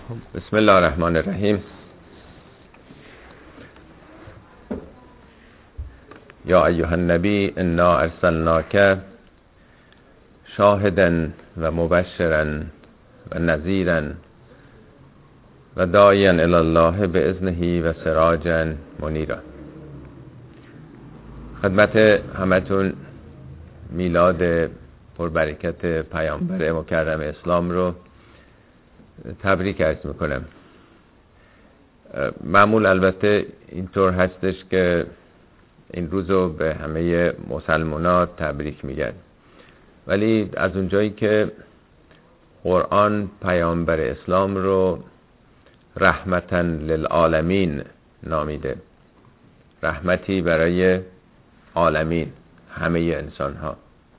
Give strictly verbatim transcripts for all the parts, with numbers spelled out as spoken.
بسم الله الرحمن الرحیم. یا ایها النبی انا ارسلناک شاهدا و مبشرا و نذیرا و داعیا الی الله باذنه و سراجا منیرا. خدمت همتون میلاد پربرکت پیامبر مکرم اسلام رو تبریک عرض میکنم. معمول البته اینطور هستش که این روزو به همه مسلمانان تبریک میگن، ولی از اونجایی که قرآن پیامبر اسلام رو رحمتاً للعالمین نامیده، رحمتی برای عالمین، همه انسان ها،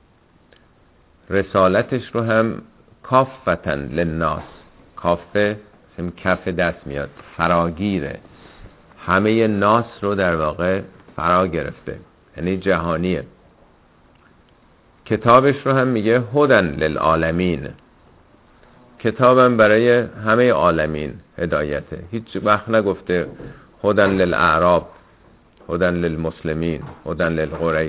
رسالتش رو هم کافتاً للناس، کافه هم کف دست میاد، فراگیره، همه ناس رو در واقع فرا گرفته، یعنی جهانیه. کتابش رو هم میگه هدن للعالمین، کتابم برای همه عالمین هدایته. هیچ وقت نگفته هدن للاعراب، هدن للمسلمین، هدن للقریش.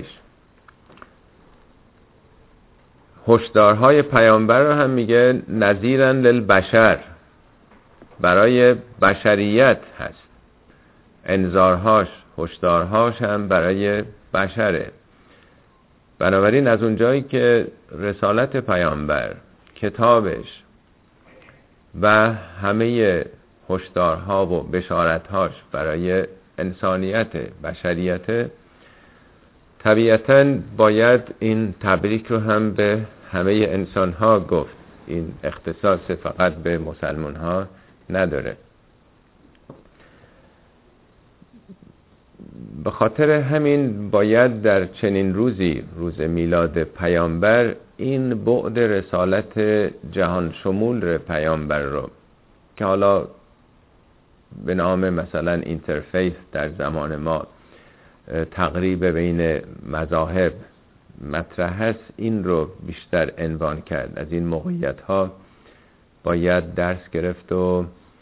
هشدارهای پیامبر رو هم میگه نذیرا للبشر، برای بشریت هست. انذارهاش، هشدارهاش هم برای بشره. بنابراین از اونجایی که رسالت پیامبر، کتابش و همه هشدارها و بشارتهاش برای انسانیت، بشریت، طبیعتاً باید این تبریک رو هم به همه انسانها گفت. این اختصاص فقط به مسلمانها نداره. به خاطر همین باید در چنین روزی، روز میلاد پیامبر، این بعد رسالت جهان شمول پیامبر رو که حالا به نام مثلا اینترفیس در زمان ما تقریب بین مذاهب مطرح هست، این رو بیشتر عنوان کرد. از این موقعیت ها باید درس گرفت و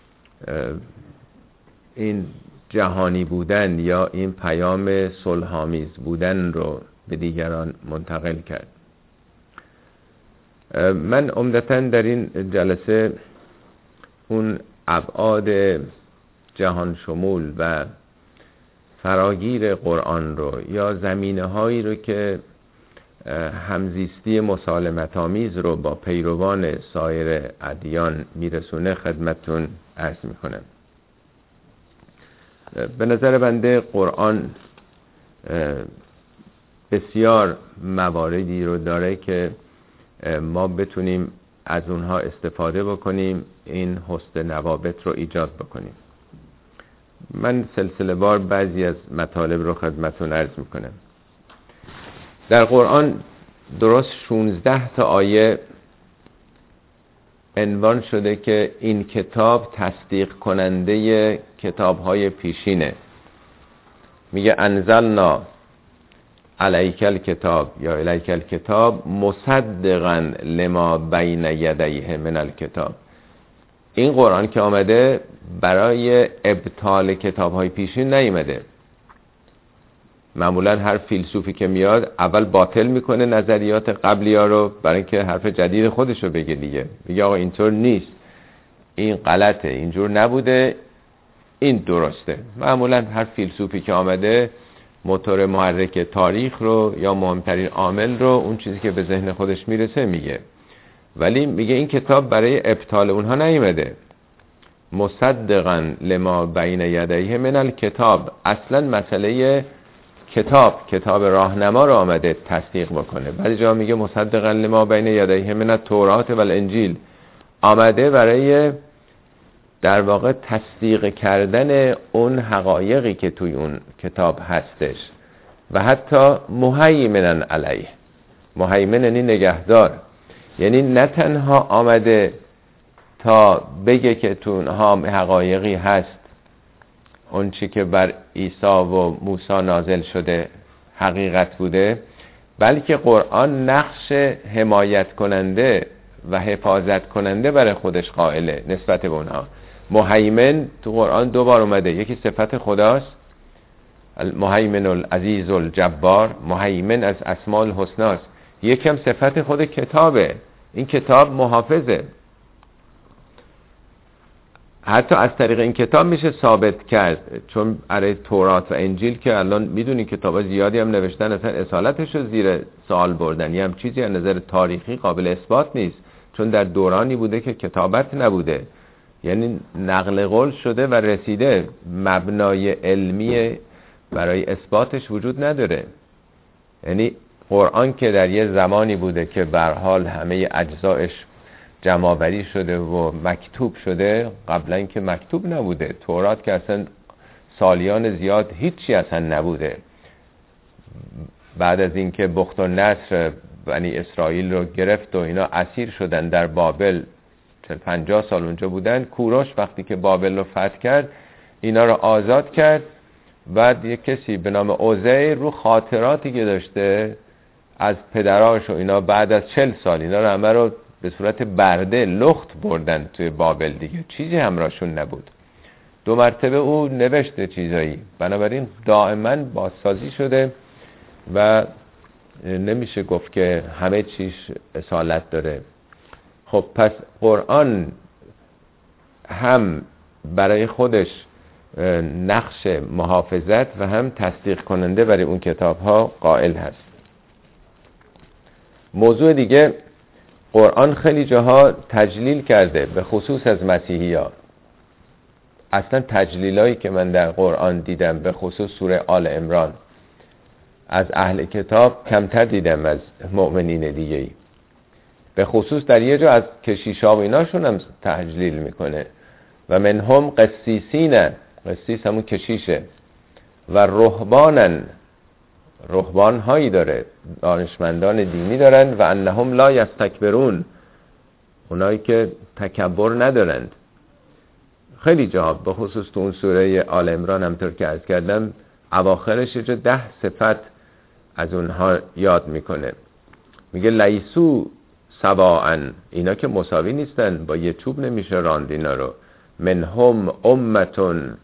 این جهانی بودن یا این پیام صلح‌آمیز بودن رو به دیگران منتقل کرد. من عمدتاً در این جلسه اون ابعاد جهان شمول و فراگیر قرآن رو یا زمینه هایی رو که همزیستی مسالمت آمیز رو با پیروان سایر ادیان میرسونه خدمتتون عرض میکنم. به نظر بنده قرآن بسیار مواردی رو داره که ما بتونیم از اونها استفاده بکنیم، این حسن نوابت رو ایجاد بکنیم. من سلسله وار بعضی از مطالب رو خدمتتون عرض میکنم. در قرآن درست شانزده تا آیه عنوان شده که این کتاب تصدیق کننده کتاب‌های پیشینه. میگه انزلنا علیک الکتاب یا الیک الکتاب مصدقا لما بین یدیه من الکتاب. این قرآن که آمده برای ابطال کتاب‌های پیشین نیامده. معمولا هر فیلسوفی که میاد اول باطل میکنه نظریات قبلی ها رو برای اینکه حرف جدید خودش رو بگه دیگه. میگه آقا اینطور نیست، این غلطه، اینجور نبوده، این درسته. معمولا هر فیلسوفی که آمده موتور محرک تاریخ رو یا مهمترین عامل رو، اون چیزی که به ذهن خودش میرسه میگه. ولی میگه این کتاب برای ابطال اونها نیامده. مصدقا لما بین یدیه من الکتاب، اصلا مسئله کتاب، کتاب راهنما رو آمده تصدیق بکنه. بعضی جا میگه مصدقا لما بین یدیه من التوراة و الانجیل، آمده برای در واقع تصدیق کردن اون حقایقی که توی اون کتاب هستش و حتی مهیمنا علیه. مهیمن یعنی نگهدار، یعنی نه تنها آمده تا بگه که تو اونها حقایقی هست، اون چی که بر عیسی و موسی نازل شده حقیقت بوده، بلکه قرآن نقش حمایت کننده و حفاظت کننده برای خودش قائله نسبت به اونها. مهیمن تو قرآن دو بار اومده، یکی صفت خداست، المهیمن العزیز الجبار، مهیمن از اسماء الحسناست. یکم صفت خود کتابه، این کتاب محافظه. حتی از طریق این کتاب میشه ثابت کرد، چون برای تورات و انجیل که الان میدونی کتابا زیادی هم نوشتن، اصلا اصالتش رو زیر سوال بردن، یه هم چیزی از نظر تاریخی قابل اثبات نیست، چون در دورانی بوده که کتابت نبوده، یعنی نقل قول شده و رسیده، مبنای علمی برای اثباتش وجود نداره. یعنی قرآن که در یه زمانی بوده که به هر حال همه اجزایش جمع‌آوری شده و مکتوب شده، قبلا که مکتوب نبوده. تورات که اصلا سالیان زیاد هیچی اصلا نبوده. بعد از اینکه بخت و نصر بنی اسرائیل رو گرفت و اینا اسیر شدن در بابل، چل پنجاه سال اونجا بودن، کوروش وقتی که بابل رو فتح کرد اینا رو آزاد کرد. بعد یک کسی به نام اوزیر رو خاطراتی که داشته از پدراش و اینا بعد از چل سال اینا رو همه رو به صورت برده لخت بردن توی بابل دیگه، چیزی همراهشون نبود. دو مرتبه او نوشته چیزایی، بنابراین دائما بازسازی شده و نمیشه گفت که همه چیز اصالت داره. خب پس قرآن هم برای خودش نقش محافظت و هم تصدیق کننده برای اون کتاب ها قائل هست. موضوع دیگه، قرآن خیلی جاها تجلیل کرده، به خصوص از مسیحی ها. اصلا تجلیلایی که من در قرآن دیدم، به خصوص سوره آل عمران، از اهل کتاب کمتر دیدم از مؤمنین دیگه ای. به خصوص در یه جا از کشیشا و ایناشون هم تجلیل میکنه. و منهم قسیسین، قسیس همون کشیشه، و رهبانن، رهبان هایی داره، دانشمندان دینی دارن، و انهم لا یستکبرون، اونایی که تکبر ندارند. خیلی جا به خصوص تو اون سوره آل عمران همطور که عرض کردم اواخرش یه ده صفت از اونها یاد میکنه. میگه لیسو سواء، اینا که مساوی نیستن، با یه چوب نمیشه راند اینا رو. منهم امتون،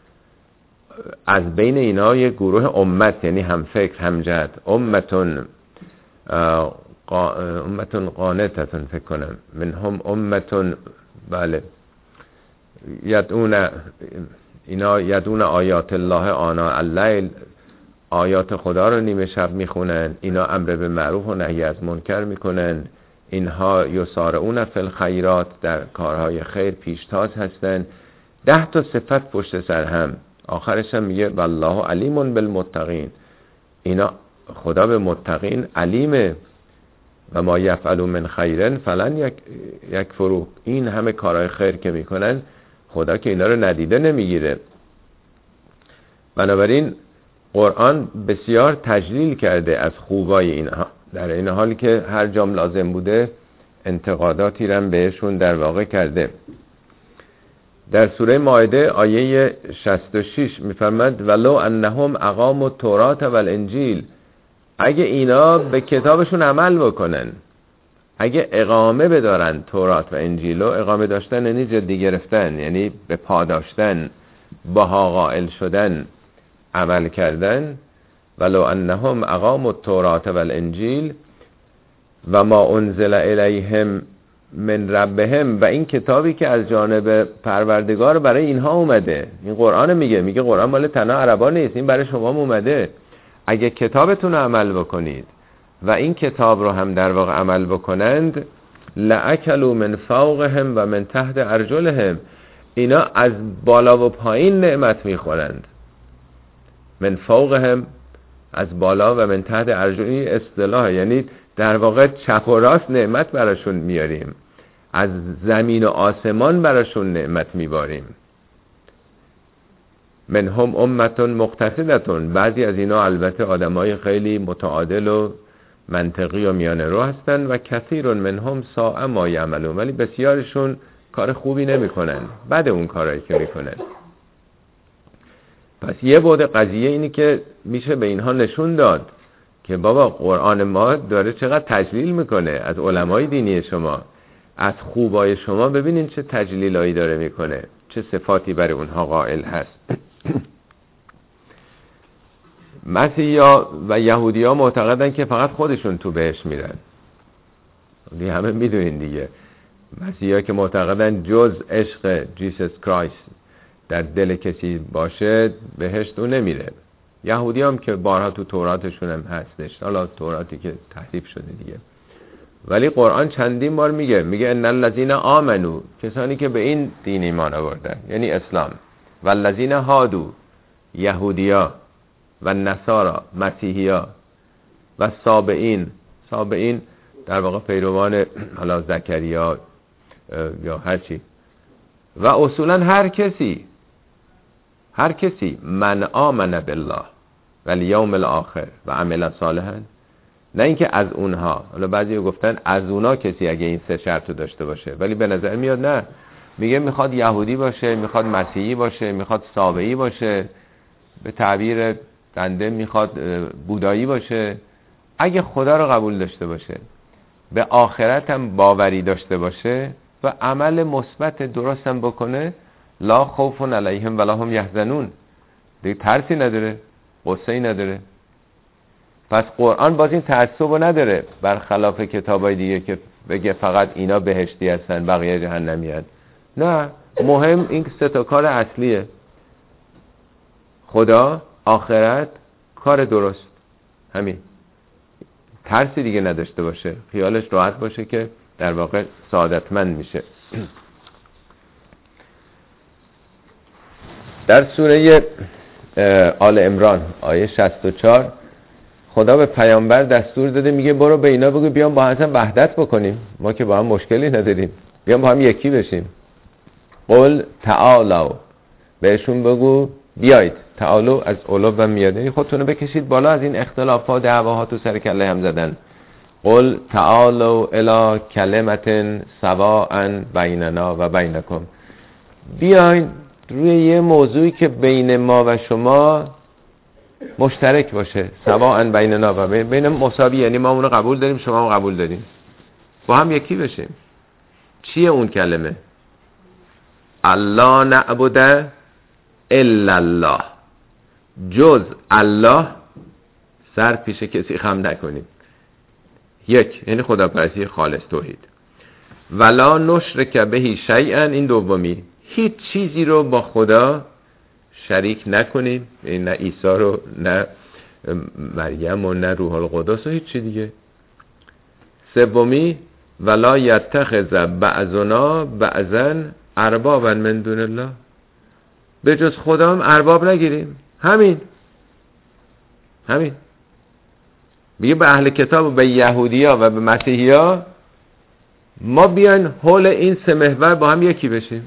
از بین اینا یه گروه امت، یعنی هم فکر هم جهت. امتون قا... امتون قانتتون فکر کنم. منهم امتون، بله، یدون، اینا یدون آیات الله آنا اللیل، آیات خدا رو نیمه شب میخونن. اینا امر به معروف و نهی از منکر میکنن. اینها یسارعون فی الخیرات، در کارهای خیر پیشتاز هستن. ده تا صفت پشت سر هم. آخرش هم میگه والله علیم بالمتقین، اینا خدا به متقین علیمه. و ما یفعلوا من خیرن فلن یک یکفروا، این همه کارهای خیر که میکنن خدا که اینا رو ندیده نمیگیره. بنابراین قرآن بسیار تجلیل کرده از خوبای اینها، در این حالی که هر جام لازم بوده انتقاداتی رو بهشون در واقع کرده. در سوره مائده آیه شصت و شش میفرماد ولو انهم اقاموا التوراة والانجیل، اگه اینا به کتابشون عمل بکنن، اگه اقامه بدارن تورات و انجیل، و اقامه داشتن یعنی جدی گرفتن، یعنی به پا داشتن، باها قائل شدن، عمل کردن. ولو انهم اقاموا التوراة والانجیل و ما انزل الیهم من ربهم، و این کتابی که از جانب پروردگار برای اینها اومده. این قرآن میگه میگه قرآن مال تنها عربا نیست، این برای شما اومده. اگه کتابتون عمل بکنید و این کتاب رو هم در واقع عمل بکنند، لأکلوا من فوقهم و من تحت ارجلهم، اینا از بالا و پایین نعمت میخورند. من فوقهم، از بالا، و من تحت ارجلهم اصطلاح، یعنی در واقع چپ و راست نعمت براشون میاریم، از زمین و آسمان براشون نعمت میباریم. منهم امتون مقتصدتون، بعضی از اینا البته آدمای خیلی متعادل و منطقی و میانه رو هستن. و کثیر منهم ساء ما یعملون، ولی بسیارشون کار خوبی نمیکنن، بعد اون کارایی که میکنن. پس یه بعد قضیه اینی که میشه به اینها نشون داد که بابا قرآن ما داره چقدر تجلیل میکنه از علمای دینی شما، از خوبای شما. ببینین چه تجلیلایی داره میکنه، چه صفاتی برای اونها قائل هست. مسیحی‌ها و یهودی‌ها معتقدن که فقط خودشون تو بهشت میرن. دیگه همه میدونین دیگه، مسیحی‌ها که معتقدن جز عشق جیسس کرایست در دل کسی باشه بهشت اون نمیره. یهودی هم که بارها تو توراتشون هم هستش، حالا توراتی که تحریف شده دیگه، ولی قرآن چندین بار میگه میگه ان الذین آمنو، کسانی که به این دین ایمان آوردن یعنی اسلام، و الذین هادو، یهودیا، و نصارا، مسیحیا، و سابعین، سابعین در واقع پیروان حالا زکریا یا هر چی، و اصولا هر کسی هر کسی من آمن بالله و الیوم الاخر و عمل صالحا، نه اینکه از اونها، حالا بعضی گفتن از اونها کسی اگه این سه شرط رو داشته باشه، ولی به نظر میاد نه، میگه میخواد یهودی باشه، میخواد مسیحی باشه، میخواد سابعی باشه، به تعبیر بنده میخواد بودایی باشه، اگه خدا رو قبول داشته باشه، به آخرت هم باوری داشته باشه و عمل مثبت درست هم بکنه، لا خوف علیهم ولا هم یحزنون، دیگه ترسی نداره، غصه‌ای نداره. پس قرآن باز این تعصب نداره، برخلاف کتابای دیگه که بگه فقط اینا بهشتی هستن بقیه جهنمی هستن. نه، مهم این سه تا کار اصلیه: خدا، آخرت، کار درست. همین، ترسی دیگه نداشته باشه، خیالش راحت باشه که در واقع سعادتمند میشه. در سوره آل عمران آیه شصت و چهار خدا به پیامبر دستور داده، میگه برو به اینا بگو بیام با هم وحدت بکنیم، ما که با هم مشکلی نداریم، بیام با هم یکی بشیم. قل تعالوا، بهشون بگو بیایید. تعالوا از علو و میاد، یعنی خودتونو بکشید بالا از این اختلافات و دعواها تو سر کله هم زدن. قل تعالوا الی کلمة سواء بیننا و بینکم، بیاین روی یه موضوعی که بین ما و شما مشترک باشه، سواء بیننا و بین, بین مساوی، یعنی ما اونو قبول داریم شما هم قبول داریم، با هم یکی بشیم. چیه اون کلمه؟ الله نعبد الا الله، جز الله سر پیش کسی خم نکنیم. یک، یعنی خداپرستی خالص، توحید. ولا نشرک به شیئا، این دومی، هیچ چیزی رو با خدا شریک نکنیم، نه عیسی رو، نه مریم و نه روح القدس و هیچ چی دیگه. سومی، ولا یتخذ بعضنا بعضا اربابا من دون الله، به جز خدا هم ارباب نگیریم. همین همین میگه به اهل کتاب و به یهودیا و به مسیحیا ما بیان حول این سه محور با هم یکی بشیم.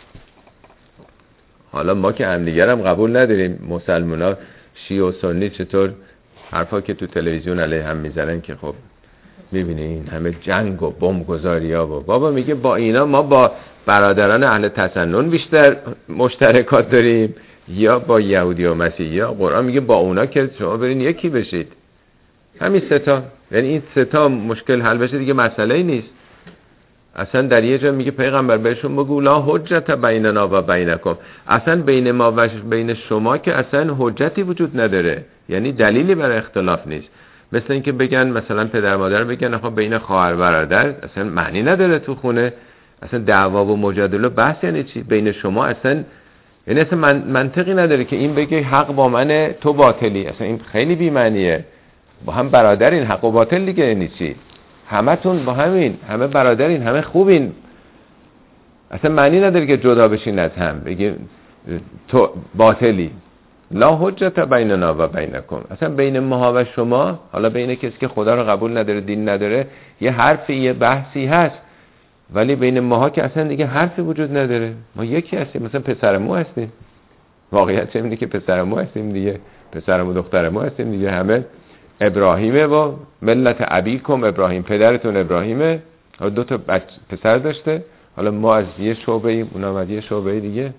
حالا ما که همدیگر هم قبول نداریم، مسلمونا شیعه و سنی چطور حرفا که تو تلویزیون علیه هم میزنن که خب میبینی این همه جنگ و بمب گذاری ها و بابا میگه با اینا ما با برادران اهل تسنن بیشتر مشترکات داریم یا با یهودی و مسیحی ها؟ قرآن میگه با اونا که شما برین یکی بشید. همین سه تا، یعنی این سه تا مشکل حل بشه دیگه مسئله ای نیست. اصلا در یه جا میگه پیغمبر بهشون بگو لا حجت بیننا و بینکم، اصلا بین ما و بین شما که اصلا حجتی وجود نداره، یعنی دلیلی برای اختلاف نیست. مثل اینکه بگن مثلا پدر مادر بگن آخه بین خواهر برادر اصلا معنی نداره تو خونه، اصلا دعوا و مجادله و بحث یعنی چی؟ بین شما اصلا یعنی اصلا من منطقی نداره که این بگه حق با منه تو باطلی، اصلا این خیلی بی معنیه. با هم برادرین، حق و باطل دیگه یعنی چی؟ همتون با همین، همه برادرین، همه خوبین، اصلا معنی نداره که جدا بشین از هم بگی تو باطلی. لا حجت بیننا و بینکم، اصلا بین ما و شما، حالا بین کسی که خدا رو قبول نداره، دین نداره، یه حرفی یه بحثی هست، ولی بین ماها که اصلا دیگه حرفی وجود نداره. ما یکی هستیم، مثلا پسر مو هستیم، واقعیت اینه که پسر مو هستیم دیگه، پسر مو دختر مو هستیم دیگه، همه ابراهیمه و ملت ابیکم ابراهیم، پدرتون ابراهیمه، دو تا پسر داشته، حالا ما از یه شعبه ایم، اونا از یه شعبه دیگه.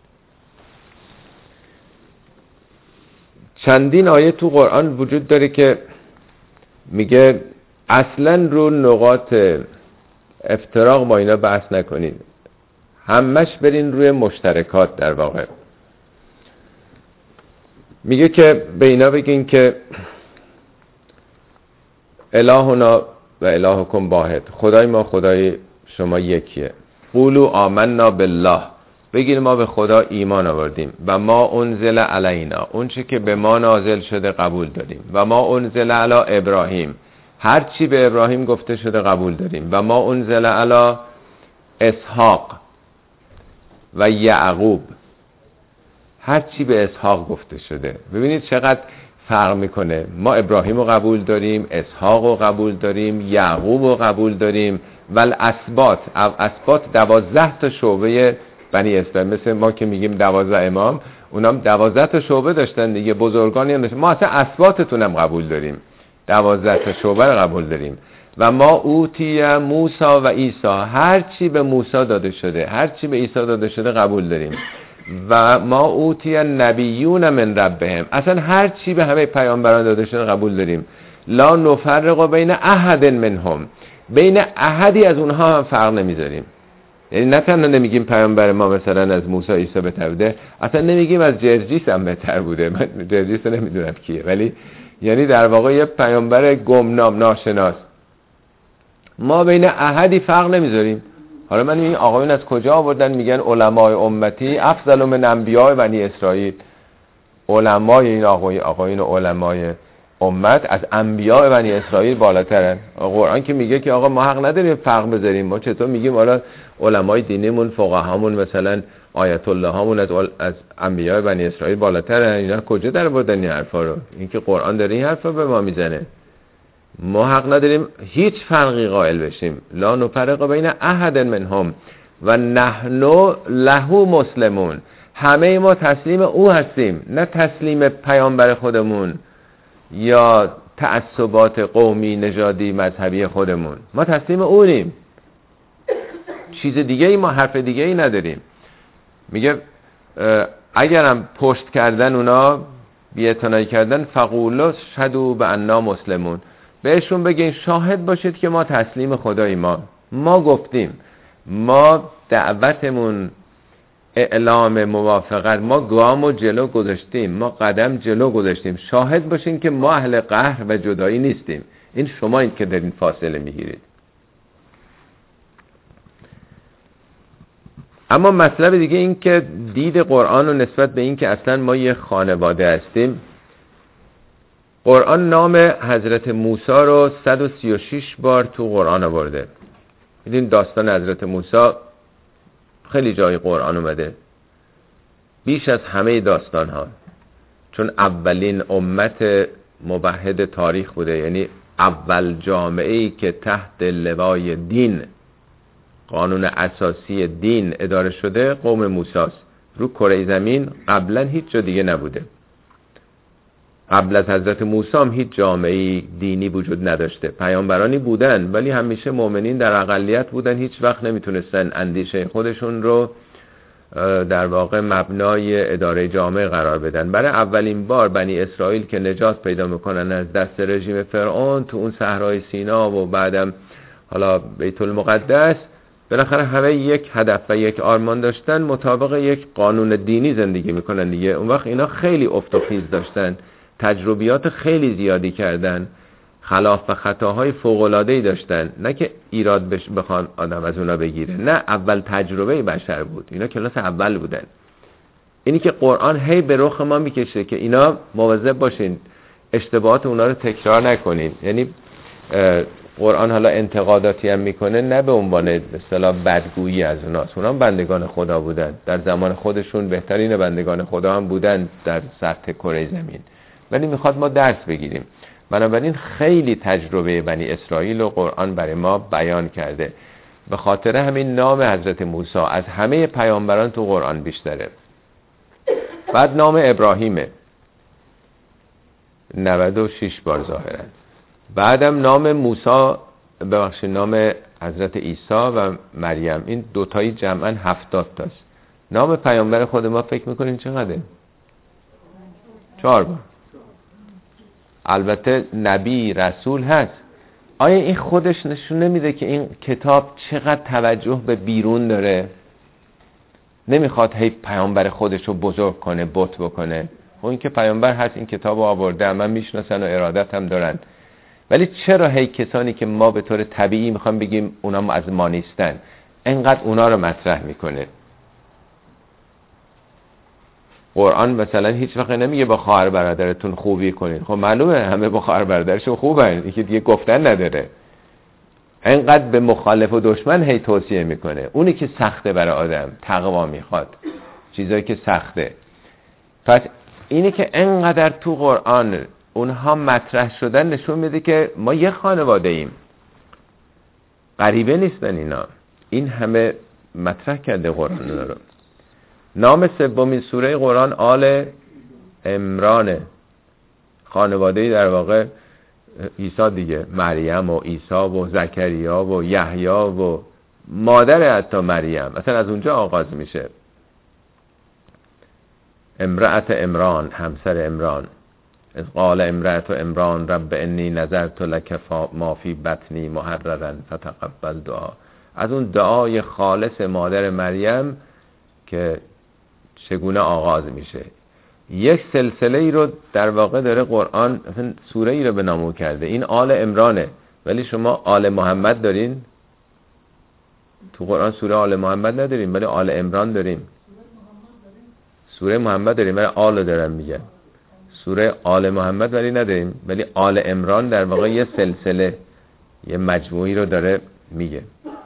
چندین آیه تو قرآن وجود داره که میگه اصلا رو نقاط افتراق با اینا بحث نکنید. همش برین روی مشترکات. در واقع میگه که به اینا بگین که الهنا و الهکم واحد، خدای ما خدای شما یکیه. قولوا آمنا بالله، بگید ما به خدا ایمان آوردیم. و ما انزل علینا، اون چه که به ما نازل شده قبول داریم. و ما انزل علی ابراهیم، هر چی به ابراهیم گفته شده قبول داریم. و ما انزل علی اسحاق و یعقوب، هر چی به اسحاق گفته شده. ببینید چقدر فرق میکنه. ما ابراهیم رو قبول داریم، اسحاق رو قبول داریم، یعقوب رو قبول داریم. ول اسباط، اسباط دوازده تا شعبه بنی اسرائیل، مثل ما که میگیم دوازده امام، اونام دوازده تا شعبه داشتن دیگه، بزرگانی هم داشتن. ما اصلا اسباطتون هم قبول داریم، دوازده تا شعبه رو قبول داریم. و ما اوتی موسی و عیسی، هر چی به موسی داده شده، هر چی به عیسی داده شده قبول داریم. و ما اوتی نبیون من ربهم، اصلا هر چی به همه پیامبران داده شده قبول داریم. لا نفرق بین احد منهم، بین احدی از اونها هم فرق نمیذاریم. یعنی نه تنها نمیگیم پیامبر ما مثلا از موسی عیسی بهتر بوده، اصلا نمیگیم از جرجیس هم بهتر بوده. من جرجیس رو نمیدونم کیه، ولی یعنی در واقع یه پیامبر گمنام ناشناس. ما بین احدی فرق نمیذاریم. حالا من این آقایون از کجا آوردن میگن علمای امتی افضل من انبیاء بنی اسرائیل؟ علمای این آقای آقایون علمای امت از انبیاء بنی اسرائیل بالاترن. قرآن که میگه که آقا ما حق نداریم فرق بذاریم. ما چطور میگیم حالا علمای دینیمون، فقهامون، مثلا آیت الله هامون از از انبیاء بنی اسرائیل بالاترن؟ اینا کجا در آوردن این حرفا رو؟ این که قرآن داره این حرفا به ما میزنه. ما حق نداریم هیچ فرقی قائل بشیم. لا نفرق بین احد منهم و نحن له مسلمون، همه ما تسلیم او هستیم، نه تسلیم پیامبر خودمون یا تعصبات قومی، نژادی، مذهبی خودمون. ما تسلیم اونیم، چیز دیگه ای ما حرف دیگه ای نداریم. میگه اگرم پشت کردن اونا، بی‌اعتنایی کردن، فقولوا شهدوا بأننا مسلمون، بهشون بگین شاهد باشید که ما تسلیم خدای ما ما گفتیم، ما دعوتمون اعلام موافقت، ما گام و جلو گذاشتیم، ما قدم جلو گذاشتیم، شاهد باشین که ما اهل قهر و جدایی نیستیم. این شما این که دارین فاصله میگیرید. اما مطلب دیگه این که دید قرآن و نسبت به این که اصلا ما یه خانواده هستیم. قرآن نام حضرت موسی رو صد و سی و شش بار تو قرآن آورده. میدونید داستان حضرت موسی خیلی جای قرآن اومده، بیش از همه داستان ها، چون اولین امت موحد تاریخ بوده. یعنی اول جامعه‌ای که تحت لوای دین، قانون اساسی دین اداره شده، قوم موسی است. رو کره زمین قبلا هیچ جا دیگه نبوده. قبل از حضرت موسی هم هیچ جامعه دینی وجود نداشته. پیامبرانی بودن ولی همیشه مؤمنین در اقلیت بودن، هیچ وقت نمیتونستن اندیشه خودشون رو در واقع مبنای اداره جامعه قرار بدن. برای اولین بار بنی اسرائیل که نجات پیدا میکنن از دست رژیم فرعون تو اون صحرای سینا و بعدم حالا بیت المقدس، بالاخره همه یک هدف و یک آرمان داشتن، مطابق یک قانون دینی زندگی میکنن دیگه. اون وقت اینا خیلی افت و خیز داشتن، تجربیات خیلی زیادی کردن، خلاف و خطاهای فوق‌العاده‌ای داشتن. نه که ایراد بش بخوان آدم از اونا بگیره، نه، اول تجربه بشر بود، اینا کلاس اول بودن. اینی که قرآن هی به رخ ما میکشه که اینا مواظب باشین، اشتباهات اونا رو تکرار نکنین. یعنی قرآن حالا انتقاداتی هم میکنه، نه به عنوان به اصطلاح بدگویی از اوناست. اونا هم بندگان خدا بودن، در زمان خودشون بهترین بندگان خدا هم بودن در سطح کره زمین، ولی میخواد ما درس بگیریم. بنابراین خیلی تجربه بنی اسرائیل و قرآن برای ما بیان کرده. به خاطر همین نام حضرت موسی از همه پیامبران تو قرآن بیشتره. بعد نام ابراهیمه، نود و شش بار ظاهرا. بعدم نام موسی، ببخشید نام حضرت عیسی و مریم، این دوتایی جمعاً هفتاد تاست. نام پیامبر خود ما فکر میکنین چقدره؟ چهار بار. البته نبی رسول هست. آیا این خودش نشون نمیده که این کتاب چقدر توجه به بیرون داره؟ نمیخواد هی پیامبر خودش رو بزرگ کنه، بت بکنه. و این که پیامبر هست، این کتاب رو آورده، من میشناسن و ارادت هم دارن. ولی چرا هی کسانی که ما به طور طبیعی میخوام بگیم اونا از ما نیستن، انقدر اونا رو مطرح میکنه؟ قرآن مثلا هیچ وقت نمیگه با خواهر برادرتون خوبی کنین. خب معلومه همه با خواهر برادرشون خوبن، این که دیگه گفتن نداره. انقدر به مخالف و دشمن هی توصیه میکنه. اونی که سخته برای آدم، تقوا میخواد، چیزایی که سخته. پس اینی که انقدر تو قرآن اونها مطرح شدن نشون میده که ما یه خانواده ایم، غریبه نیستن اینا. این همه مطرح کرده قرآن رو. نام سومین سوره قرآن آل عمران، خانواده‌ای در واقع عیسی دیگه، مریم و عیسی و زکریا و یحیی و مادر حتی مریم، مثلا از اونجا آغاز میشه. امرأت عمران، همسر عمران. از قال امرأت عمران رب انی نذرت لک ما فی بطنی محررا فتقبل دعا. از اون دعای خالص مادر مریم که چگونه آغاز میشه. یک سلسله ای رو در واقع داره قرآن، مثلا سوره ای رو به نام کرده. این آل عمرانه، ولی شما آل محمد دارین؟ تو قرآن سوره آل محمد نداریم، ولی آل عمران داریم. سوره محمد داریم ولی آل دارم میگن. سوره آل محمد ولی نداریم، ولی آل عمران در واقع یه سلسله، یه مجموعی رو داره میگه.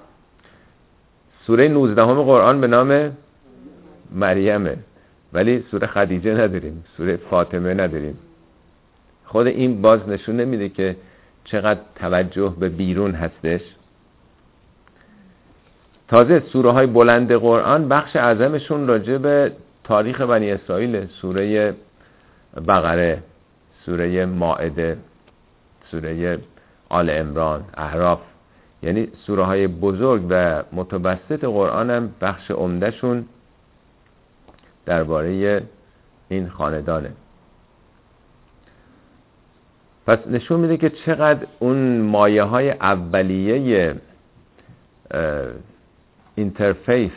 سوره نوزدهم قرآن به نام مریمه، ولی سوره خدیجه نداریم، سوره فاطمه نداریم. خود این باز نشون نمیده که چقدر توجه به بیرون هستش. تازه سوره های بلند قرآن بخش اعظمشون راجع به تاریخ بنی اسرائیل. سوره بقره، سوره مائده، سوره آل عمران، اعراف، یعنی سوره های بزرگ و متوسط قرآن هم بخش عمدهشون درباره این خاندانه. پس نشون میده که چقدر اون مایه های اولیه اینترفیس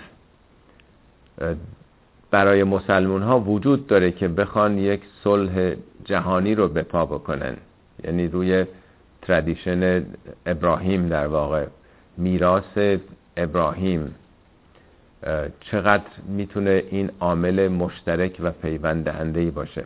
برای مسلمان ها وجود داره که بخوان یک صلح جهانی رو به پا بکنن. یعنی روی ترادیشن ابراهیم، در واقع میراث ابراهیم، چقدر میتونه این عامل مشترک و پیوند دهنده‌ای باشه.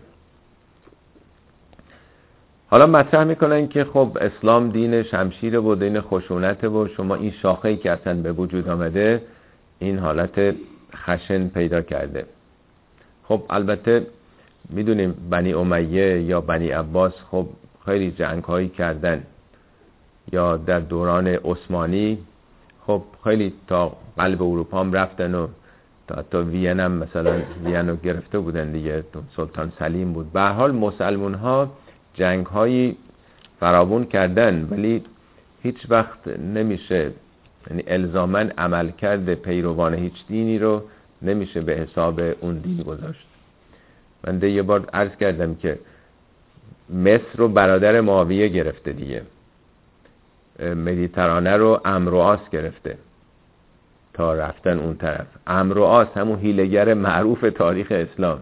حالا مطرح میکنن که خب اسلام دین شمشیر و دین خشونت و شما این شاخه‌ای که اصلا به وجود آمده این حالت خشن پیدا کرده. خب البته میدونیم بنی امیه یا بنی عباس خب خیلی جنگ‌هایی کردن، یا در دوران عثمانی خب خیلی تا قلب اروپا هم رفتن و تا تا وین هم مثلا وین رو گرفته بودن دیگه، سلطان سلیم بود. به هر حال مسلمان ها جنگ هایی فراوون کردن، ولی هیچ وقت نمیشه، یعنی الزاماً عمل کرده پیروان هیچ دینی رو نمیشه به حساب اون دین گذاشت. من ده یه بار عرض کردم که مصر رو برادر معاویه گرفته دیگه، مدیترانه رو عمرو و عاص گرفته تا رفتن اون طرف. عمرو و عاص همون هیله‌گر معروف تاریخ اسلام.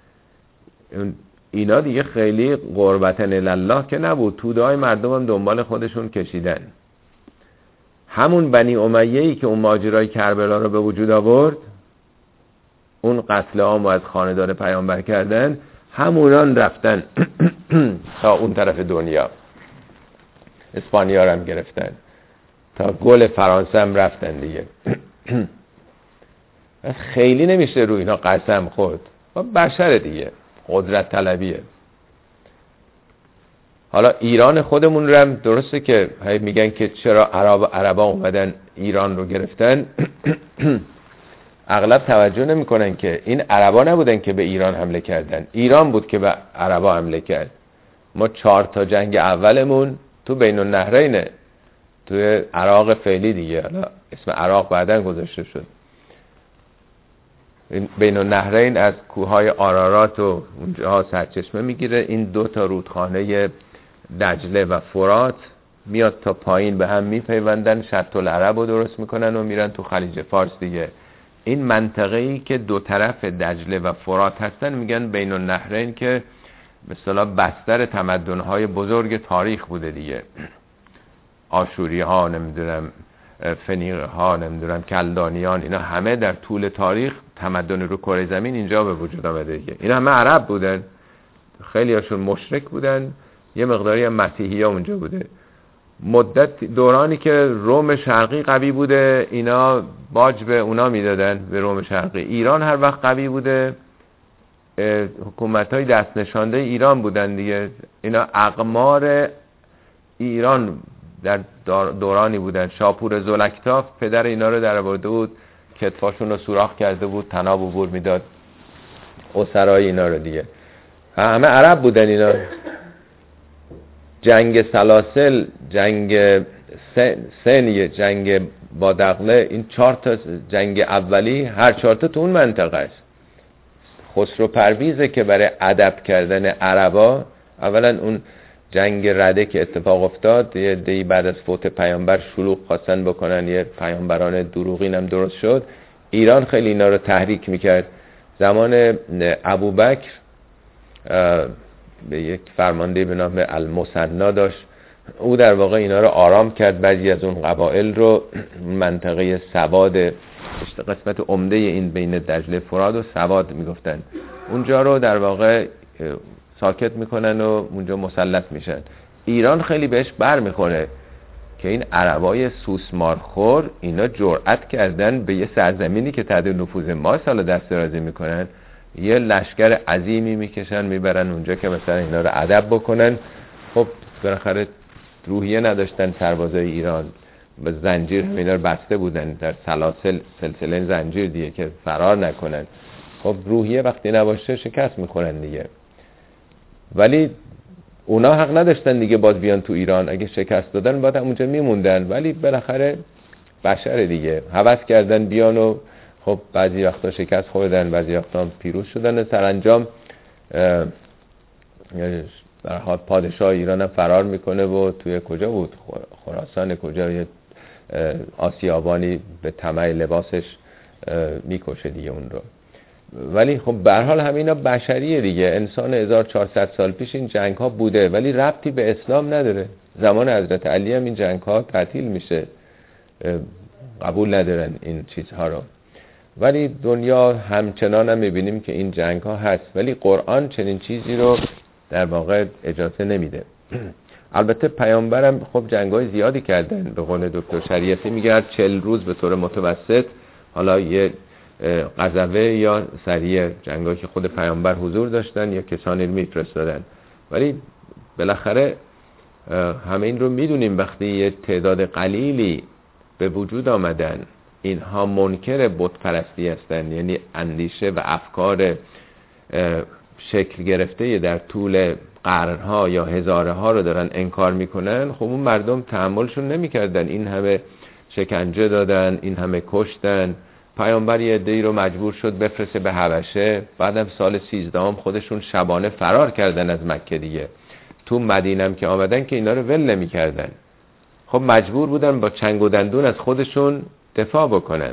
اینا دیگه خیلی قربتن الله که نبود، توده‌های مردم هم دنبال خودشون کشیدن. همون بنی امیه‌ای که اون ماجرای کربلا رو به وجود آورد، اون قتل عام از خاندان پیامبر کردن، همونان رفتن تا اون طرف دنیا. اسپانیا رو هم گرفتن، تا گل فرانسه هم رفتن دیگه. خیلی نمیشه روی اینا قسم خورد، بشر دیگه، قدرت طلبیه. حالا ایران خودمون رو هم درسته که میگن که چرا عرب عربا اومدن ایران رو گرفتن. اغلب توجه نمیکنن که این عربا نبودن که به ایران حمله کردن، ایران بود که به عربا حمله کرد. ما چهار تا جنگ اولمون تو بین النهرینه، تو عراق فعلی دیگه، حالا اسم عراق بعدن گذاشته شد. بین النهرین از کوههای آرارات و اونجاها سرچشمه میگیره. این دو تا رودخانه دجله و فرات میاد تا پایین به هم میپیوندن، شط العرب رو درست میکنن و میرن تو خلیج فارس دیگه. این منطقه‌ای که دو طرف دجله و فرات هستن میگن بین النهرین، که به اصطلاح بستر تمدن‌های بزرگ تاریخ بوده دیگه. آشوری ها، نمیدونم فنیق ها، نمیدونم کلدانیان، اینا همه در طول تاریخ تمدن رو کره زمین اینجا به وجود آمده دیگه. اینا همه عرب بودن، خیلی هاشون مشرک بودن، یه مقداری هم مسیحی ها اونجا بوده. مدت دورانی که روم شرقی قوی بوده، اینا باج به اونا میدادن، به روم شرقی. ایران هر وقت قوی بوده، حکومت های دست نشانده ایران بودن دیگه. اینا اقمار ایران در دورانی بودن. شاپور زلکتاف پدر اینا رو در آورده بود، کتفاشون رو سوراخ کرده بود، طناب عبور میداد، اسرای اینا رو دیگه. همه عرب بودن اینا. جنگ سلاسل، جنگ سنی، جنگ بادغله، این چهار تا جنگ اولی هر چهار تا تو اون منطقه است. خسرو پرویزه که برای ادب کردن عربا، اولا اون جنگ رده که اتفاق افتاد، یه دی بعد از فوت پیامبر شلوغ خواستن بکنن، یه پیامبران دروغین هم درست شد. ایران خیلی اینا رو تحریک میکرد. زمان ابوبکر به یک فرمانده به نام المثنی داشت، او در واقع اینا رو آرام کرد. بعضی از اون قبایل رو منطقه سواد، قسمت عمده این بین دجله فرات و سواد میگفتن، اونجا رو در واقع ساکت میکنن و اونجا مسلط میشن. ایران خیلی بهش بر میخوره که این عربای سوسمارخور اینا جرأت کردن به یه سرزمینی که تحت نفوذ ما سالا دست درازی میکنن، یه لشکر عظیمی میکشن میبرن اونجا که مثلا اینا رو ادب بکنن. خب بالاخره روحیه نداشتن سربازای ایران، به زنجیر اینا رو بسته بودن در سلاسل، سلسله زنجیر دیگه که فرار نکنن. خب روحیه وقتی نباشه شکست میخورن دیگه. ولی اونا حق نداشتن دیگه باز بیان تو ایران، اگه شکست دادن باید اونجا میموندن. ولی بالاخره بشر دیگه هوس کردن بیان و خب بعضی وقتا شکست خوردن، بعضی وقتا پیروز شدن. سرانجام در حال پادشاه ایران هم فرار میکنه و توی کجا بود، خراسان کجا، یه آسیابانی به طمع لباسش میکشه دیگه اون رو. ولی خب به هر حال همینا بشریه دیگه. انسان هزار و چهارصد سال پیش این جنگ ها بوده، ولی ربطی به اسلام نداره. زمان حضرت علی هم این جنگ ها تعطیل میشه، قبول ندارن این چیزها رو. ولی دنیا همچنان هم میبینیم که این جنگ ها هست، ولی قرآن چنین چیزی رو در واقع اجازه نمیده. البته پیامبرم خب جنگ های زیادی کردن. به قول دکتر شریعتی میگه چهل روز به طور متوسط، حالا یه غزوه یا سریه جنگایی که خود پیامبر حضور داشتن یا کسانی رو میفرستادن. ولی بالاخره همه این رو میدونیم وقتی یه تعداد قلیلی به وجود آمدن، اینها منکر بت پرستی هستن، یعنی اندیشه و افکار شکل گرفته در طول قرنها یا هزاره ها رو دارن انکار میکنن. خب اون مردم تحملشون نمیکردن، این همه شکنجه دادن، این همه کشتن. پیامبر یه عده‌ای رو مجبور شد بفرسته به حبشه، بعدم سال سیزدهم خودشون شبانه فرار کردن از مکه دیگه. تو مدینه هم که آمدن که اینا رو ول نمی کردن. خب مجبور بودن با چنگ و دندون از خودشون دفاع بکنن.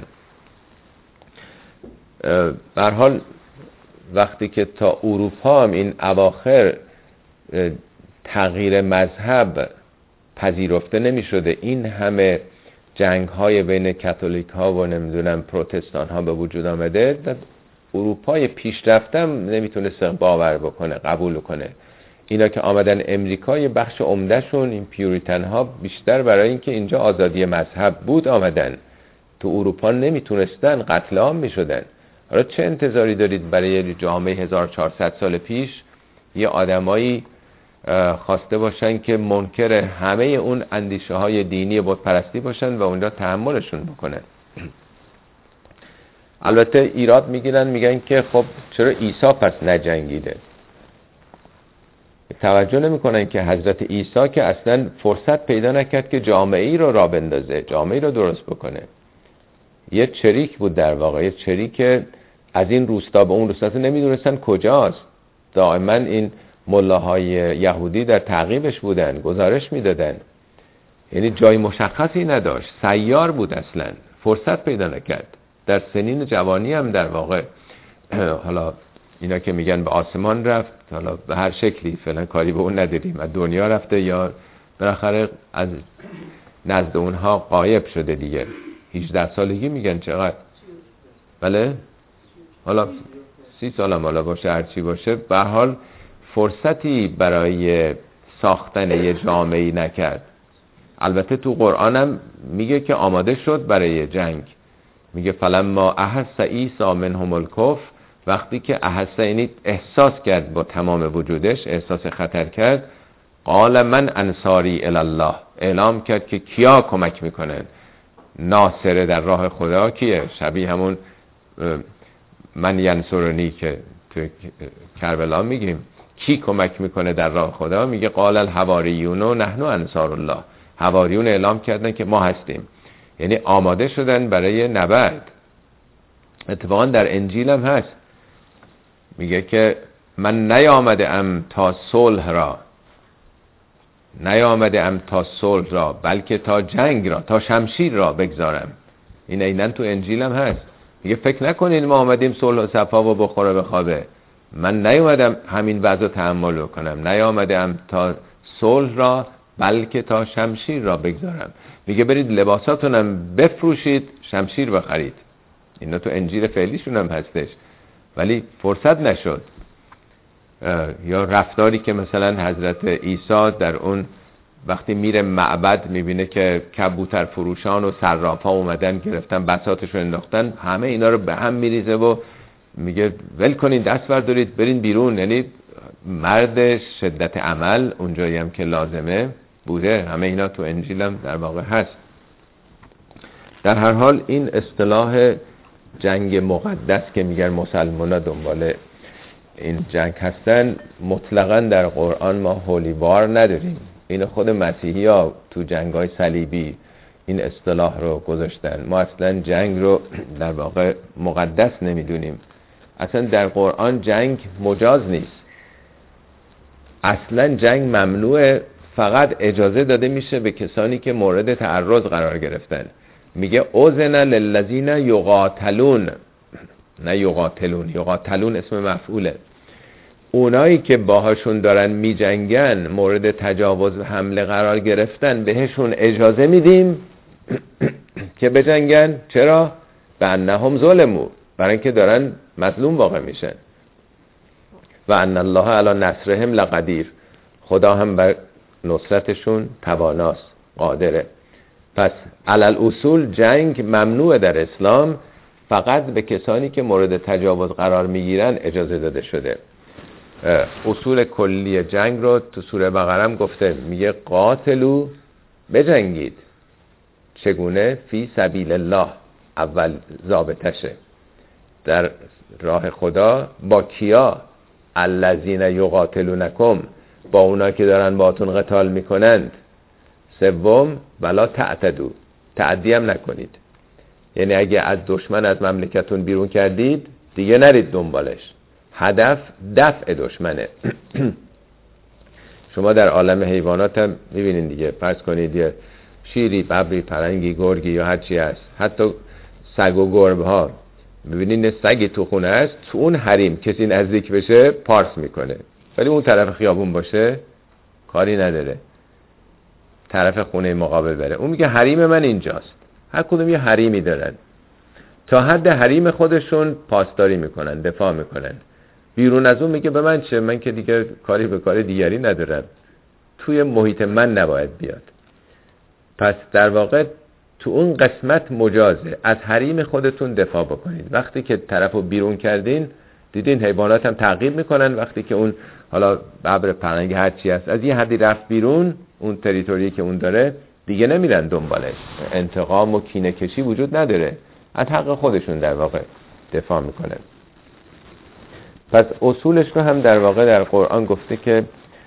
به هر حال وقتی که تا اروپا هم این اواخر تغییر مذهب پذیرفته نمی شده، این همه جنگ های بین کاتولیک ها و نمیدونم پروتستان ها به وجود آمده، در اروپای پیشرفتم نمیتونست باور بکنه، قبول کنه. اینا که آمدن امریکا یه بخش عمدهشون این پیوریتن ها بیشتر برای اینکه اینجا آزادی مذهب بود آمدن، تو اروپا نمیتونستن، قتل عام میشدن. حالا چه انتظاری دارید برای جامعه هزار و چهارصد سال پیش یه آدمایی خواسته باشن که منکر همه اون اندیشه های دینی بت پرستی باشن و اونجا تحملشون بکنن؟ البته ایراد میگیرن، میگن که خب چرا عیسی پس نجنگیده؟ توجه نمیکنن که حضرت عیسی که اصلا فرصت پیدا نکرد که جامعه ای رو راه بندازه، جامعه ای رو درست بکنه. یه چریک بود در واقع، یه چریک از این روستا به اون روستا نمیدونستن کجاست. دائما این ملاهای یهودی در تعقیبش بودن، گزارش میدادن. یعنی جای مشخصی نداشت، سیار بود، اصلا فرصت پیدا نکرد. در سنین جوانی هم در واقع حالا اینا که میگن به آسمان رفت، حالا به هر شکلی فعلا کاری به اون نداریم، از دنیا رفته یا بالاخره از نزد اونها غایب شده دیگه. هجده سالگی میگن چقدر؟ بله؟ حالا سی سال هم حالا باشه، هرچی باشه، به هر حال فرصتی برای ساختن یه جامعه‌ای نکرد. البته تو قرآن هم میگه که آماده شد برای جنگ. میگه فلما احس عیسی منهم الکفر، وقتی که احس یعنی احساس کرد با تمام وجودش، احساس خطر کرد، قال من انصاری الله، اعلام کرد که کیا کمک میکنن. ناصره در راه خدا کیه؟ شبیه همون من ینصرنی که تو کربلا میگیم. کی کمک میکنه در راه خدا؟ میگه قال الحواریون نحن انصار الله، حواریون اعلام کردن که ما هستیم، یعنی آماده شدن برای نبرد. اتفاقا در انجیل هم هست، میگه که من نیامده ام تا صلح را، نیامده ام تا صلح را، بلکه تا جنگ را، تا شمشیر را بگذارم. این عیناً تو انجیل هم هست. میگه فکر نکنید ما آمدیم صلح و صفا و بخوره بخوابه. من نیامدم همین وضع تحمل کنم، نیامدم تا صلح را بلکه تا شمشیر را بگذارم. میگه برید لباساتونم بفروشید، شمشیر بخرید. اینا تو انجیل فعلیشون هم هستش، ولی فرصت نشد. یا رفتاری که مثلا حضرت عیسی در اون وقتی میره معبد میبینه که کبوتر فروشان و صرافا اومدن گرفتن بساطشو انداختن، همه اینا رو به هم میریزه و میگه ول کنین، دست بردارید برین بیرون. یعنی مرد شدت عمل اونجایی هم که لازمه بوده. همه اینا تو انجیل هم در واقع هست. در هر حال این اصطلاح جنگ مقدس که میگن مسلمان ها دنبال این جنگ هستن، مطلقا در قرآن ما هولی وار نداریم. این خود مسیحی ها تو جنگ های صلیبی این اصطلاح رو گذاشتن. ما اصلا جنگ رو در واقع مقدس نمیدونیم. اصلا در قرآن جنگ مجاز نیست، اصلا جنگ ممنوعه. فقط اجازه داده میشه به کسانی که مورد تعرض قرار گرفتن. میگه اوزن للذین یقاتلون، نه یقاتلون، یقاتلون اسم مفعوله. اونایی که باهاشون دارن میجنگن، مورد تجاوز و حمله قرار گرفتن، بهشون اجازه میدیم که بجنگن. چرا؟ بانهم ظلموا، برای اینکه دارن مظلوم واقع میشن. و ان الله علی نصرهم لقدیر، خدا هم بر نصرتشون تواناست، قادره. پس علل اصول جنگ ممنوع در اسلام، فقط به کسانی که مورد تجاوز قرار میگیرن اجازه داده شده. اصول کلی جنگ رو تو سوره بقره هم گفته، میگه قاتلو، بجنگید. چگونه؟ فی سبیل الله، اول ضابطشه در راه خدا. با کیا؟ الذین یقاتلونکم، با اونا که دارن باهاتون قتال میکنند. سوم ولا تعتدوا، تعدی هم نکنید. یعنی اگه از دشمن از مملکتون بیرون کردید دیگه نرید دنبالش. هدف دفع دشمنه. شما در عالم حیوانات هم میبینید دیگه، فرض کنید یه شیری، ببری، پرنگی، گرگی یا هر چی هست، حتی سگ و گربه ها، میبینید سگی تو خونه هست، تو اون حریم کسی نزدیک بشه پارس میکنه، ولی اون طرف خیابون باشه کاری نداره، طرف خونه مقابل بره. اون میگه حریم من اینجاست. هر کدوم یه حریمی دارن، تا حد حریم خودشون پاسداری میکنن، دفاع میکنن. بیرون از اون میگه به من چه، من که دیگه کاری به کار دیگری ندارم، توی محیط من نباید بیاد. پس در واقع تو اون قسمت مجازه از حریم خودتون دفاع بکنید. وقتی که طرفو بیرون کردین، دیدین حیوانات هم تعقیب میکنن. وقتی که اون حالا ببر، پرنگ، هر چی هست، از یه حدی رفت بیرون، اون تریتوری که اون داره، دیگه نمیرن دنبالش. انتقام و کینه کشی وجود نداره، از حق خودشون در واقع دفاع میکنن. پس اصولش رو هم در واقع در قرآن گفته که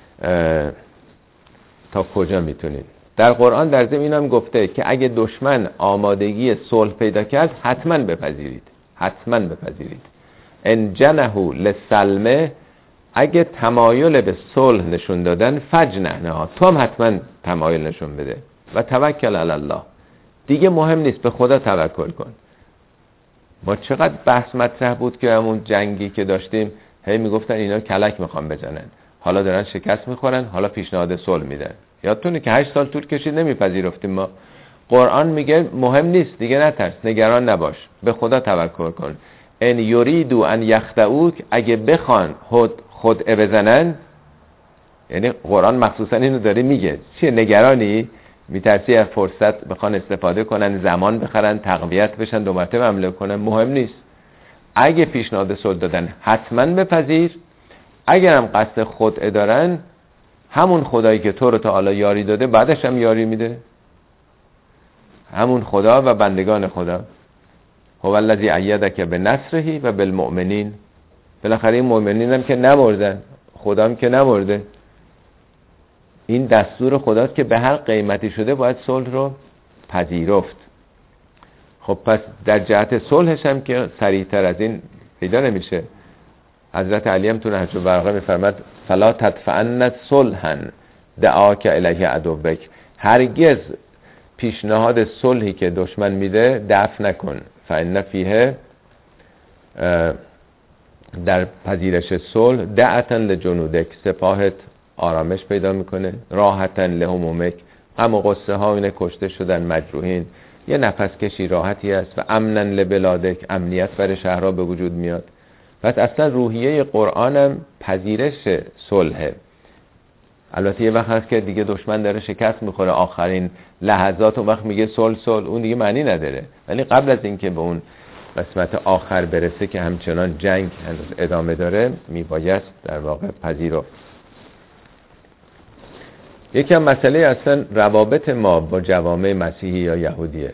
تا کجا میتونید. در قرآن در ضمن هم گفته که اگه دشمن آمادگی صلح پیدا کرد حتما بپذیرید، حتما بپذیرید. ان جنحوا للسلم، اگه تمایل به صلح نشون دادن، فجنحها، تو هم حتما تمایل نشون بده. و توکل علی الله، دیگه مهم نیست، به خدا توکل کن. ما چقدر بحث مطرح بود که همون جنگی که داشتیم هی میگفتن اینا کلک میخوان بزنن، حالا دارن شکست میخورن، حالا پیشنهاد صلح میدن. یادتونه که هشت سال طول کشید نمیپذیرفتیم ما. قرآن میگه مهم نیست دیگه، نترس، نگران نباش، به خدا توکل کن. ان یریدو ان یخدعوک، اگه بخوان خود خود بزنن، یعنی قرآن مخصوصا اینو داره میگه، چیه نگرانی؟ میترسی از فرصت بخوان استفاده کنن، زمان بخرن، تقویت بشن، دو مرتبه حمله کنن، مهم نیست. اگه پیشنهاد صلح دادن حتما بپذیر. اگرم قصد خود دارن، همون خدایی که تو رو تا حالا یاری داده بعدش هم یاری میده، همون خدا و بندگان خدا. هو الذی ایدک بنصره و بالمؤمنین. بالاخره این مؤمنین هم که نمردن، خدا هم که نمرده. این دستور خداست که به هر قیمتی شده باید صلح رو پذیرفت. خب پس در جهت صلحش هم که سریعتر از این پیدا نمیشه. حضرت علی هم تو نهج البلاغه میفرماد فلا تدفعن صلحا دعاک الیه عدوک، هرگز پیشنهاد صلحی که دشمن میده دفع نکن. فإن فیه، در پذیرش صلح، دعتا لجنودک، سپاهت آرامش پیدا میکنه، راحتا لهمومک، غم و غصه ها اینه کشته شدن، مجروحین، یه نفس کشی راحتی است، و امنا لبلادک، امنیت برای شهرها به وجود میاد. پس اصلا روحیه قرآنم پذیرش صلحه. البته یه وقت هست که دیگه دشمن داره شکست میخوره آخرین لحظات، اون وقت میگه صلح صلح، اون دیگه معنی نداره. ولی قبل از اینکه به اون قسمت آخر برسه که همچنان جنگ هنوز ادامه داره، میباید در واقع پذیرفت. یکی از مسئله اصلا روابط ما با جوامع مسیحی یا یهودیه.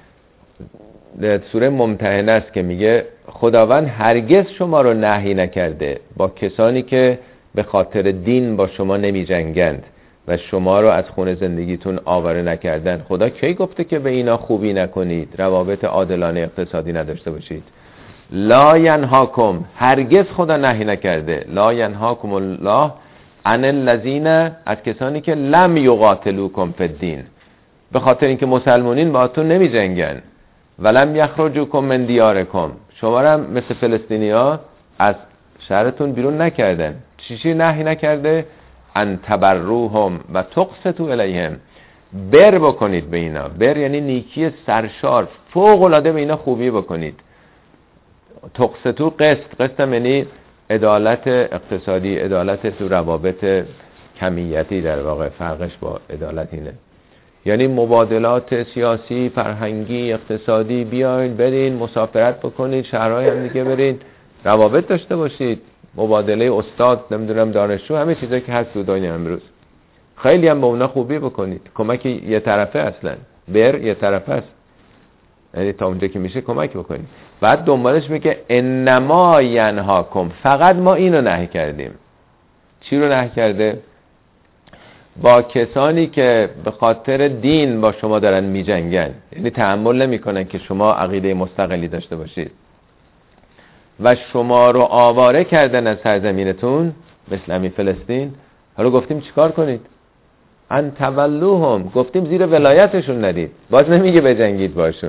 سوره ممتحنه است که میگه خداوند هرگز شما رو نهی نکرده با کسانی که به خاطر دین با شما نمی جنگند و شما رو از خونه زندگیتون آواره نکردن. خدا کی گفته که به اینا خوبی نکنید، روابط عادلانه اقتصادی نداشته باشید؟ لا ینهاکم، هرگز خدا نهی نکرده. لا ینهاکم الله عن الذین، از کسانی که لم یقاتلوکم فی الدین، به خاطر اینکه مسلمانین باهاتون نمی جنگن. ولم یخرجوکم من دیارکم، شما رو هم مثل فلسطینیا از شهرتون بیرون نکردن. چیزی نهی نکرده؟ ان تبروهم و تقسطوا الیهم، بر بکنید به اینا. بر یعنی نیکی سرشار، فوق العاده به اینا خوبی بکنید. تقسطوا قسط، قسط یعنی عدالت اقتصادی، عدالت تو روابط کمیتی، در واقع فرقش با عدالت اینه. یعنی مبادلات سیاسی، فرهنگی، اقتصادی، بیاین برین مسافرت بکنید، شهرهای هم دیگه برین، روابط داشته باشید، مبادله استاد، نمیدونم دانشجو، همه چیزایی که هست تو دنیا امروز. خیلی هم به اونا خوبی بکنید. کمک یه طرفه، اصلا بر یه طرفه است، یعنی تا اونجا که میشه کمک بکنید. بعد دنبالش میگه انما ینهاکم، فقط ما اینو نهی کردیم. چی رو نهی کرده؟ با کسانی که به خاطر دین با شما دارن میجنگن، یعنی تحمل نمیکنن که شما عقیده مستقلی داشته باشید و شما رو آواره کردن از سرزمینتون، مثل همین فلسطین. حالا گفتیم چیکار کنید؟ ان تولوهم، گفتیم زیر ولایتشون ندید. باز نمیگه بجنگید باشون.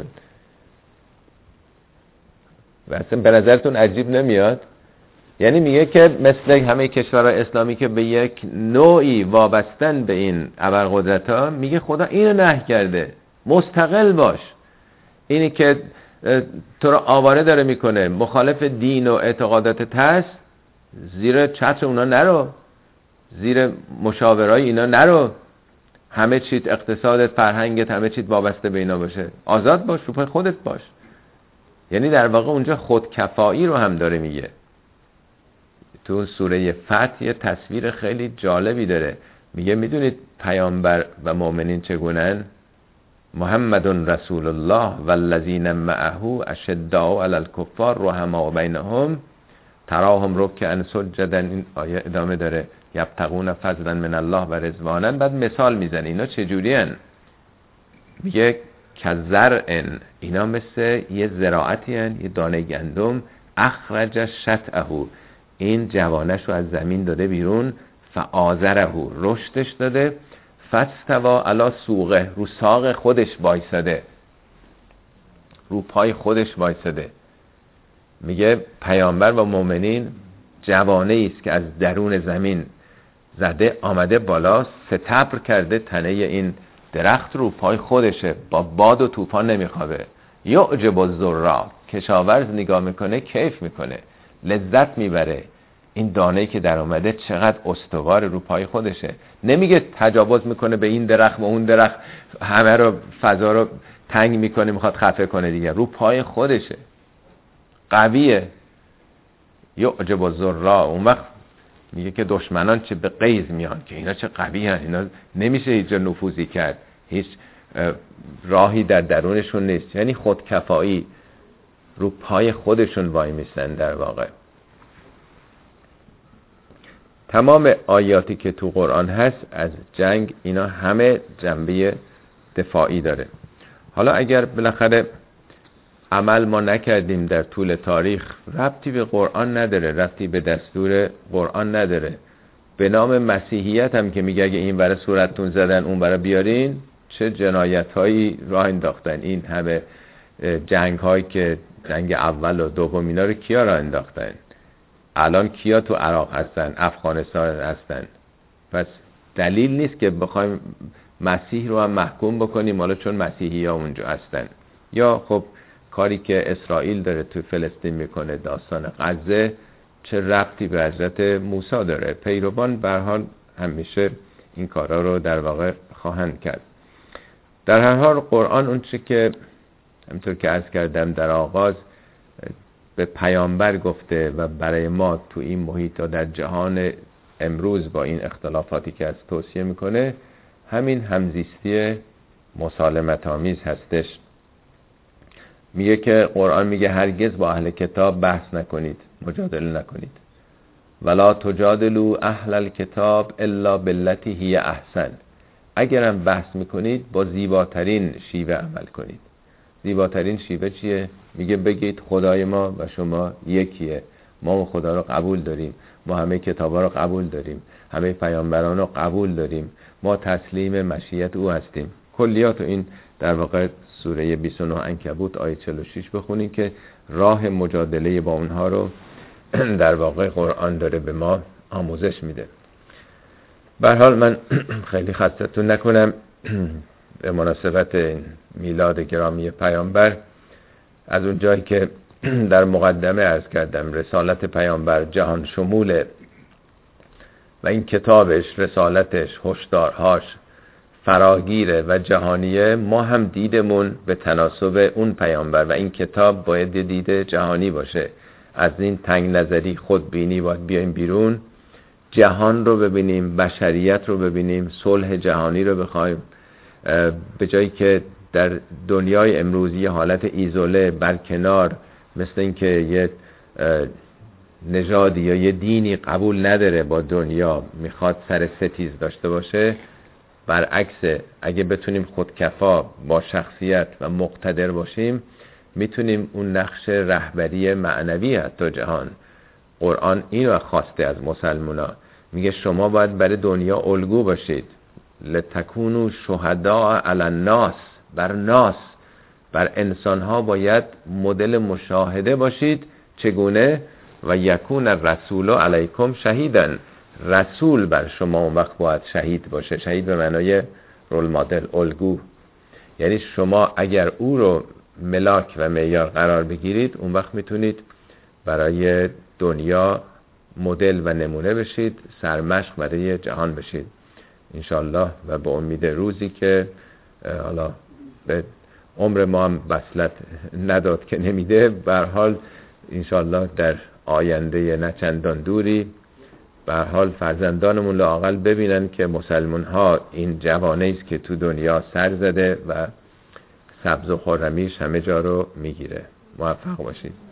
و اصلا به نظرتون عجیب نمیاد؟ یعنی میگه که مثل همه کشورهای اسلامی که به یک نوعی وابستن به این ابرقدرت ها، میگه خدا اینو نهی کرده، مستقل باش. اینی که تو رو آواره داره میکنه، مخالف دین و اعتقاداتت هست، زیر چتر اونا نرو، زیر مشاورای اینا نرو، همه چیت، اقتصادت، فرهنگت، همه چیت وابسته به اینا باشه. آزاد باش، رو پای خودت باش. یعنی در واقع اونجا خودکفایی رو هم داره میگه. تو سوره فتح یه تصویر خیلی جالبی داره. میگه میدونید پیامبر و مؤمنین چگونن؟ محمد رسول الله والذین معه اشداء علی الکفار رحماء بینهم تراهم رکعا سجدا. این آیه ادامه داره، یبتغون فضلا من الله و رضوانا. بعد مثال میزنه اینا چجوری ان؟ میگه کزرع، اینا مثل یه زراعتی ان، یه دانه گندم، اخرج شطأه، این جوانش رو از زمین داده بیرون، فآزره، رشدش داده، فاستوی علی سوقه، رو ساق خودش وایساده، رو پای خودش وایساده. میگه پیامبر و مؤمنین جوانه است که از درون زمین زده آمده بالا، ستبر کرده تنه این درخت رو پای خودشه، با باد و طوفان نمیخوابه. یعجب الزرع، کشاورز نگاه میکنه کیف میکنه، لذت میبره. این دانه‌ای که در اومده چقدر استوار رو پای خودشه. نمیگه تجاوز میکنه به این درخت و اون درخت، همه رو فضا رو تنگ میکنه میخواد خفه کنه دیگه، رو پای خودشه، قویه. یعجب الزرع. اون وقت میگه که دشمنان چه به غیظ میان که اینا چه قوی هن، اینا نمیشه هیچ جا نفوذی کرد، هیچ راهی در درونشون نیست. یعنی خودکفایی، رو پای خودشون وای میستن در واقع. تمام آیاتی که تو قرآن هست از جنگ، اینا همه جنبه دفاعی داره. حالا اگر بالاخره عمل ما نکردیم در طول تاریخ، ربطی به قرآن نداره، ربطی به دستور قرآن نداره. به نام مسیحیت هم که میگه اگه این برای صورتتون زدن اون برای بیارین، چه جنایت هایی راه انداختن. این همه جنگ هایی که جنگ اول و دوم اینا رو کیا راه انداختن؟ الان کیا تو عراق هستن، افغانستان هستن؟ پس دلیل نیست که بخوایم مسیح رو هم محکوم بکنیم حالا چون مسیحی ها اونجا هستن. یا خب کاری که اسرائیل داره تو فلسطین میکنه، داستان غزه، چه ربطی به حضرت موسی داره؟ پیروان به هر حال همیشه این کارا رو در واقع خواهند کرد. در هر حال قرآن اون چه که همونطور که عرض کردم در آغاز به پیامبر گفته و برای ما تو این محیط و در جهان امروز با این اختلافاتی که از توصیه میکنه، همین همزیستی مسالمت آمیز هستش. میگه که قرآن میگه هرگز با اهل کتاب بحث نکنید، مجادله نکنید. ولا تجادلوا اهل الکتاب الا باللتی هی احسن. اگرم بحث میکنید با زیباترین شیوه عمل کنید. زیباترین شیوه چیه؟ میگه بگید خدای ما و شما یکیه، ما خدا رو قبول داریم، ما همه کتابا رو قبول داریم، همه پیامبران رو قبول داریم، ما تسلیم مشیت او هستیم. کلیات این در واقع سوره بیست و نه عنکبوت آیه چهل و شش بخونید که راه مجادله با اونها رو در واقع قرآن داره به ما آموزش میده. به هر حال من خیلی خستتون نکنم. به مناسبت میلاد گرامی پیامبر، از اون جایی که در مقدمه عرض کردم رسالت پیامبر جهان شموله و این کتابش، رسالتش، هشدارهاش فراگیره و جهانیه، ما هم دیدمون به تناسب اون پیامبر و این کتاب باید دید جهانی باشه. از این تنگ نظری خودبینی باید بیایم بیرون، جهان رو ببینیم، بشریت رو ببینیم، صلح جهانی رو بخوایم. به جایی که در دنیای امروزی حالت ایزوله برکنار، مثل این که یه نژادی یا یه دینی قبول نداره با دنیا، میخواد سر ستیز داشته باشه، برعکس اگه بتونیم خودکفا با شخصیت و مقتدر باشیم، میتونیم اون نقش رهبری معنوی حتی جهان. قرآن اینو خواسته از مسلمونا، میگه شما باید برای دنیا الگو باشید. لتکونوا شهداء علی الناس، بر ناس، بر انسان ها باید مدل مشاهده باشید. چگونه؟ و یکون الرسول علیکم شهیدا، رسول بر شما اون وقت باید شهید باشه. شهید به معنای رول مدل، الگو. یعنی شما اگر او رو ملاک و معیار قرار بگیرید، اون وقت میتونید برای دنیا مدل و نمونه بشید، سرمشق برای جهان بشید انشالله. و به امید روزی که حالا به عمر ما هم وصلت نداد که نمیده، به هر حال انشالله در آینده نچندان دوری به هر حال فرزندانمون لااقل ببینن که مسلمان ها این جوانه است که تو دنیا سر زده و سبز و خرمیش همه جا رو میگیره. موفق باشید.